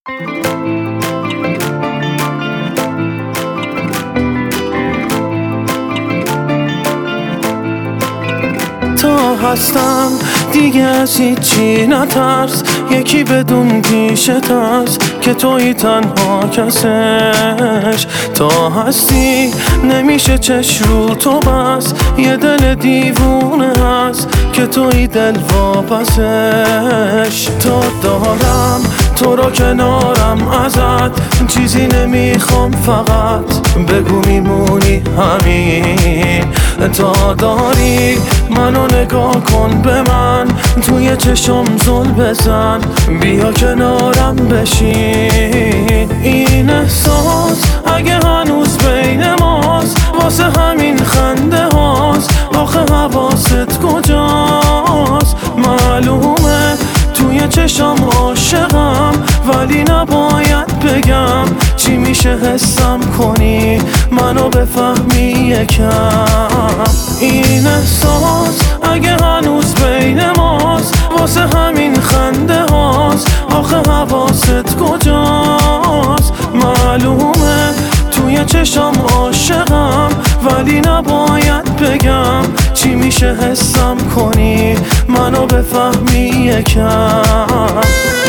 تا هستم دیگه از هیچی نترس، یکی بدون پیشت هست که توی تنها کسش. تا هستی نمیشه چشم رو تو بس، یه دل دیوونه هست که توی دل واپسش. تا دارم تو رو کنارم ازت، چیزی نمیخوام فقط بگو میمونی همین. تا داری منو نگاه کن به من، توی چشم زل بزن، بیا کنارم بشین. این احساس اگه هنوز بین ماست، واسه همین خنده هاست. آخه حواست کجاست؟ معلومه توی چشم عاشقم، ولی نباید بگم. چی میشه حسم کنی منو بفهمی یکم؟ این احساس اگه هنوز بین ماست، واسه همین خنده هاست. آخه حواست کجاست؟ معلومه توی چشم عاشقم، ولی نباید بگم. چی میشه حسم کنی منو بفهمی یکم؟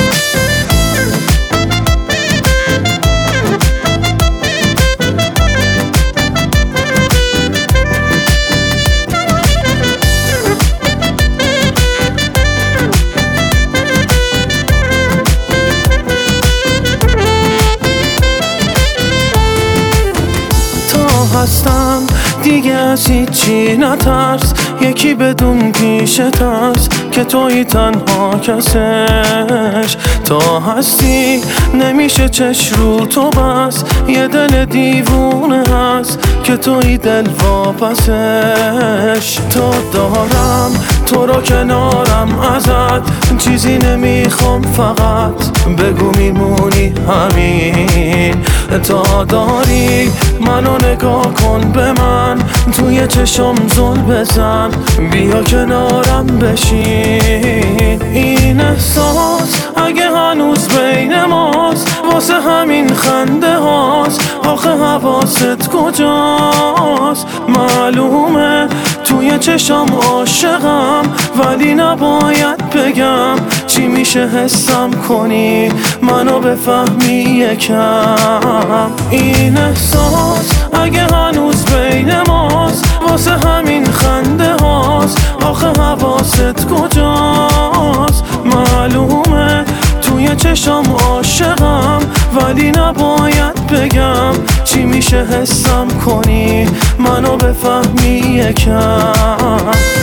هستم دیگه از هیچی نترس، یکی بدون پیشت هست که توی تنها کسش. تا هستی نمیشه چشم رو تو بس، یه دل دیوونه هست که توی دل واپسش. تا دارم تو رو کنارم ازت، چیزی نمیخوام فقط بگو میمونی همین. تا داری منو نگاه کن به من، توی چشم زل بزن، بیا کنارم بشین. این احساس اگه هنوز بین ماست، واسه همین خنده هاست. آخه حواست کجاست؟ معلومه توی چشم عاشقم، ولی نباید بگم. چی میشه حسم کنی منو بفهمی یکم؟ این احساس اگه هنوز بین ماست، واسه همین خنده هاست. آخه حواست کجاست؟ معلومه توی چشم عاشقم، ولی نباید بگم. چی میشه حسم کنی منو بفهمی یکم؟